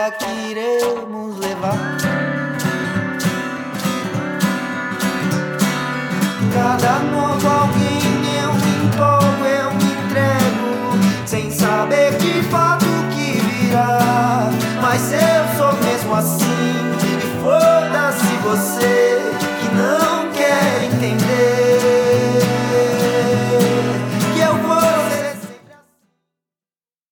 vida que iremos levar. Cada novo alguém eu me empolgo, eu me entrego, sem saber de fato o que virá. Mas eu sou mesmo assim, e foda-se você.